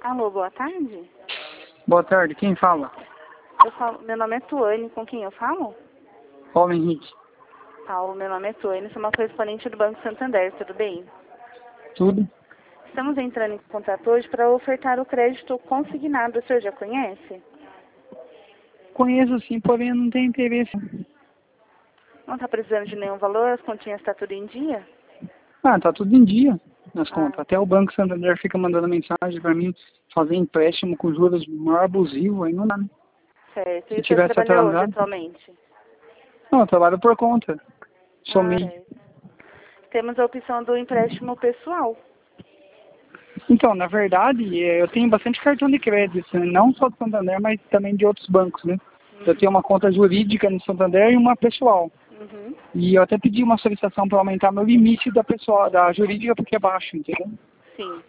Alô, boa tarde. Boa tarde, quem fala? Meu nome é Tuane, com quem eu falo? Paulo Henrique. Paulo, meu nome é Tuane, sou uma correspondente do Banco Santander, tudo bem? Tudo? Estamos entrando em contato hoje para ofertar o crédito consignado, o senhor já conhece? Conheço sim, porém eu não tenho interesse. Não está precisando de nenhum valor, as continhas estão tudo em dia? Ah, tá tudo em dia nas Ah, contas. Até o Banco Santander fica mandando mensagem pra mim fazer empréstimo com juros maior abusivo, aí não dá, né? certo. E Se o senhor tivesse trabalha hoje atrasado. atualmente? Não, eu trabalho por conta. Sou Ah, MEI. certo. Temos a opção do empréstimo pessoal. Então, na verdade, eu tenho bastante cartão de crédito, né? Não só do Santander, mas também de outros bancos, né? Eu tenho uma conta jurídica no Santander e uma pessoal. Uhum. E eu até pedi uma solicitação para aumentar meu limite da pessoal, da jurídica, porque é baixo, entendeu? Sim.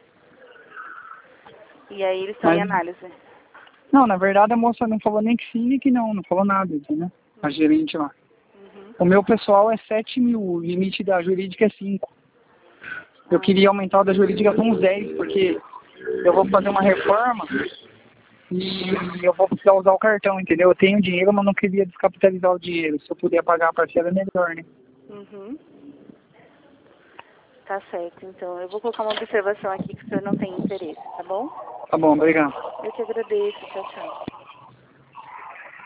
E aí eles estão em Mas, análise. não, na verdade a moça não falou nem que sim nem que não falou nada, entendeu? A gerente lá. Uhum. O meu pessoal é 7.000, o limite da jurídica é 5. Eu Ah, queria aumentar o da jurídica para uns 10, porque eu vou fazer uma reforma e eu vou precisar usar o cartão, entendeu? Eu tenho dinheiro, mas não queria descapitalizar o dinheiro. Se eu puder pagar a parcela, é melhor, né? uhum. Tá certo, então eu vou colocar uma observação aqui que o senhor não tem interesse, tá bom? Tá bom, obrigado. Eu que agradeço, tchau, tchau.